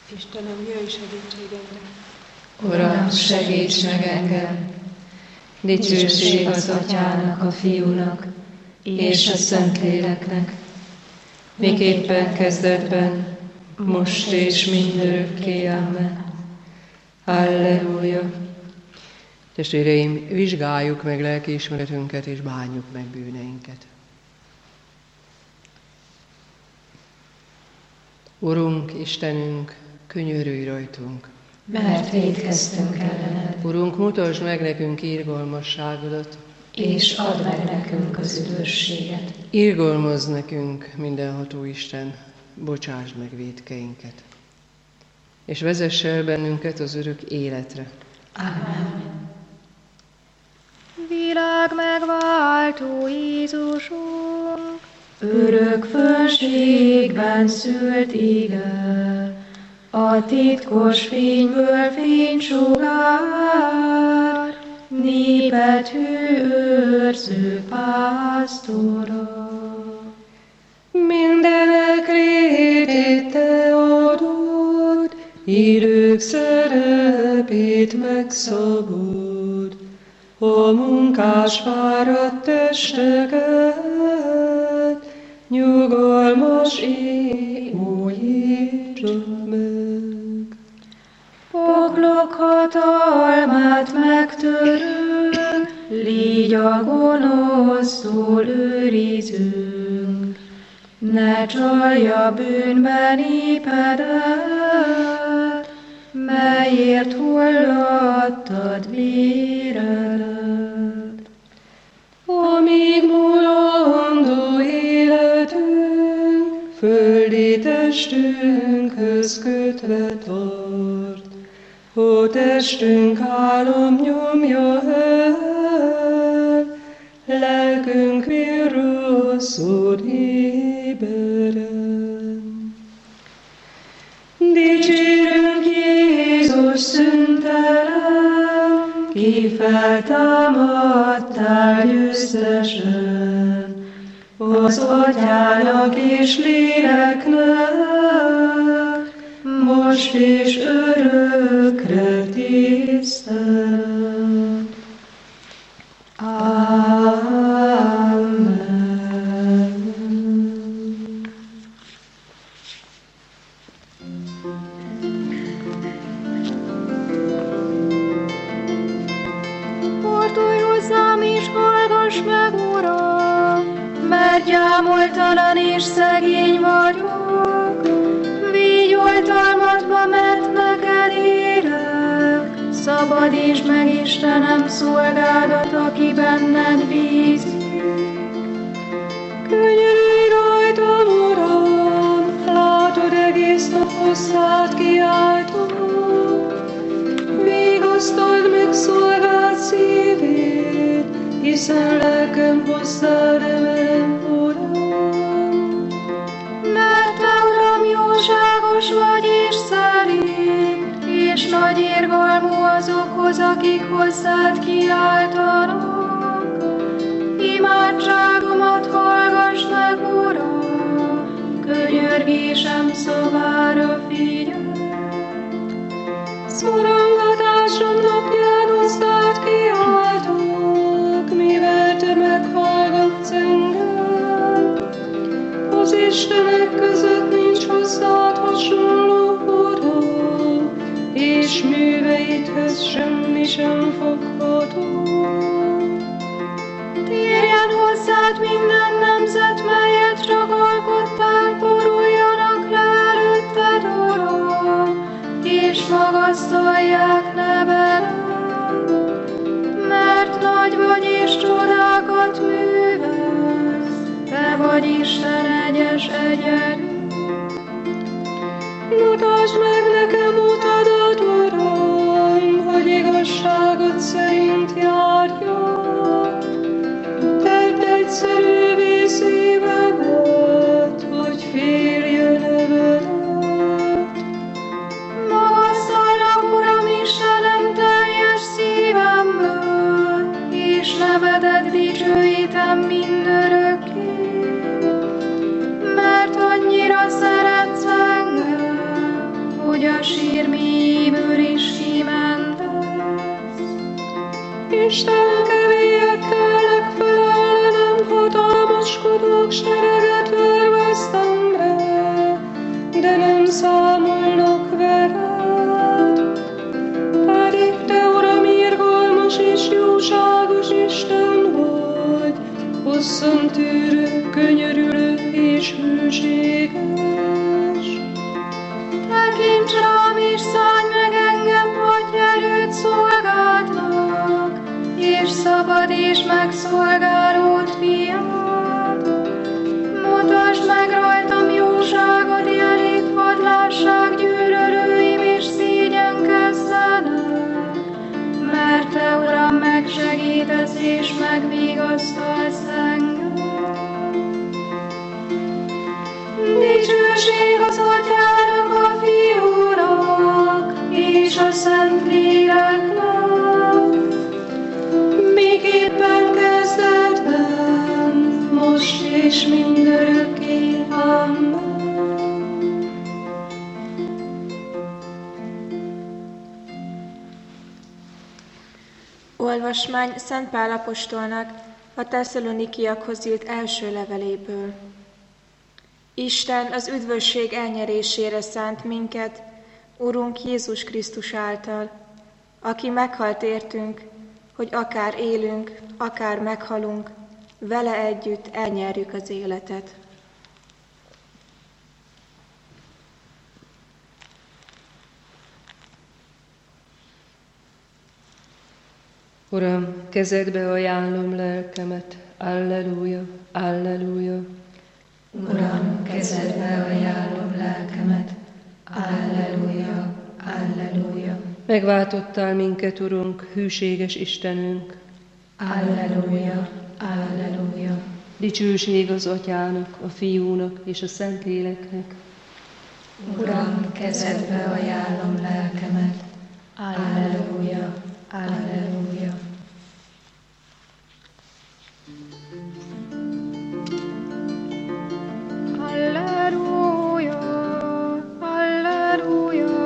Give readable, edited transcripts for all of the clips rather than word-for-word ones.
Istenem, jöjj segítségemre! Uram, segíts meg engem! Dicsőség az Atyának, a Fiúnak és a Szentléleknek, miképpen kezdetben, most és mindörökké. Amen. Halleluja! Testvéreim, vizsgáljuk meg lelkiismeretünket és bánjuk meg bűneinket. Urunk, Istenünk, könyörülj rajtunk! Mert vétkeztünk ellened. Urunk, mutasd meg nekünk irgalmasságodat, és add meg nekünk az üdvösséget. Irgalmazz nekünk, mindenható Isten, bocsásd meg vétkeinket, és vezess el bennünket az örök életre. Amen. Világ megváltó Jézusunk, Örök fönségben szült ige, a titkos fényből fénysugár, népet hű őrző pásztora. Mindenek létét te adod, idők szerepét megszabod, a munkás fáradt testeket, nyugalmas újítsa meg. Poklok hatalmát megtörő, légy a gonosztól őrizünk, ne csalja bűnben népedet, melyért hullattad véredet. Amíg mulandó életünk, földi testünkhöz kötve tart, ó testünk álom nyomja el, lelkünk virrasszod éberen. Dicsérünk Jézus szüntelen, ki feltámadtál győztesen, az Atyának és Léleknek, most és örökre tisztelet. Amen. fordulj hozzám és hallgass meg, Uram, mert gyámoltalan és szegény vagyok. Vigy oltalmatba, mert neked élek, szabadítsd meg, Istenem, szolgádat, aki benned bízik. Könyörülj rajtam, Uram, látod egész nap hosszát kiáltom, vigasztald meg szolgád szívét, hiszen lelkem hozzád emel, Uram. Mert te, Uram, jóságos vagy és szerint, és nagy érgalmú azokhoz, akik hozzád kiáltanak. Imádságomat hallgass meg, Uram, könyörgésem szavára figyelj. Szorongatásom napján hozzád kiáltok, mivel te meghallgatsz engem. Az istenek között nincs hozzád hasonló, Uram, és műveidhez semmi sem fogható. Térjen hozzád minden nemzet, melyet csak alkottál, boruljanak le előtted, Uram, és magasztalják nevedet. Mert nagy vagy és csodákat művelsz, te vagy Isten egyes egyedül. Mutasd meg nekem utadat, Uram, hogy igazságod szerint járjak. Tedd egyszerűvé szívemet, hogy féljen nevedet. Magasztalak, Uram, Istenem, teljes szívemből, és nevedet dicsőítem mindörökké. Mert annyira szeretsz engem, hogy a sír mélyéből is kiment. Isten kevélyekkel föl ellenem hatalmaskodók sereget verveztem be, de nem számolnak veled. Pedig te, Uram, irgalmas és jóságos Isten vagy, hosszan tűrő, könyörülő és hűséges. Tekints rám és szállj meg engem, hogy erőt szolgáltlak, és szabadíts meg szolgálód fiát. Mutasd meg rajtam jóságot, jelét, hadd lássák gyűlölőim, és szégyenkezzenek. Mert te, Uram, megsegítesz és megvigasztalsz engem. Dicsőség az Atyának, a Fiúnak, és a Szentléleknek, miképpen kezdetben, most és mindörökké. Amen. Olvasmány Szent Pál apostolnak a Tesszalonikiakhoz írt első leveléből. Isten az üdvösség elnyerésére szánt minket, Urunk Jézus Krisztus által, aki meghalt értünk, hogy akár élünk, akár meghalunk, vele együtt elnyerjük az életet. Uram, kezedbe ajánlom lelkemet, alleluja, alleluja. Uram, kezedbe ajánlom lelkemet, alleluja, alleluja. Megváltottál minket, Urunk, hűséges Istenünk. Alleluja, alleluja. Dicsőség az Atyának, a Fiúnak és a Szentléleknek. Uram, kezedbe ajánlom lelkemet, alleluja, alleluja. Alleluja, alleluja,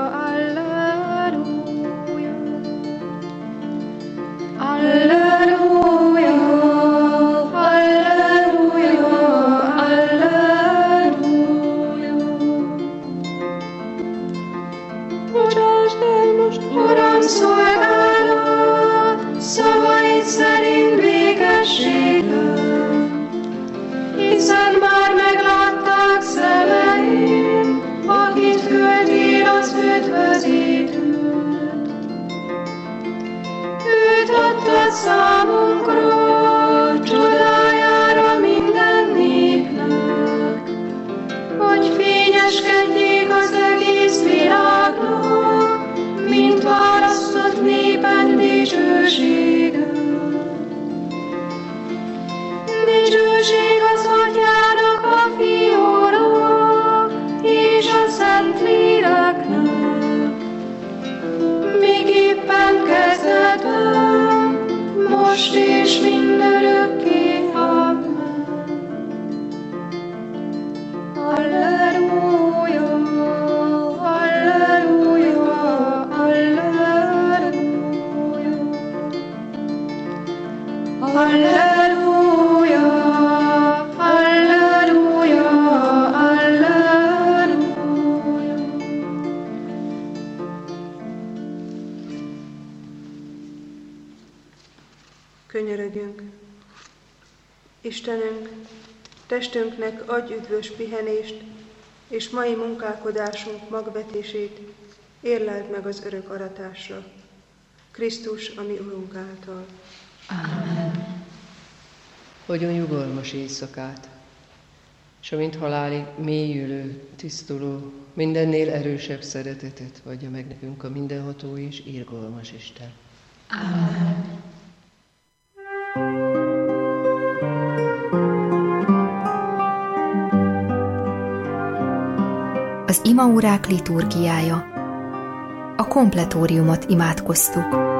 alleluja. Alleluja, alleluja, alleluja. Bocsásd el most, Uram, szolgálat, szavaid szerint békességgel, hiszen már meglátták szemeim, akit küldtél az üdvözítőt. Őt adtad számunkra, csodájára minden népnek, hogy fényeskedjék az egész világnak, mint választott néped dicsősége. Dicsőség az Atyának, a Fiúnak és a Szentléleknek, miképpen kezdetben, most és mindörökké. Amen. Alleluja, alleluja, alleluja. Alleluja, alleluja, alleluja. könyörögjünk. Istenünk, testünknek adj üdvös pihenést, és mai munkálkodásunk magvetését érleld meg az örök aratásra. Krisztus, a mi Urunk által. Amen. Hogyan nyugalmas éjszakát, és amint halálig mélyülő, tisztuló, mindennél erősebb szeretetet adja meg nekünk a mindenható és irgalmas Isten. Amen. Az imaórák liturgiája. A kompletóriumot imádkoztuk.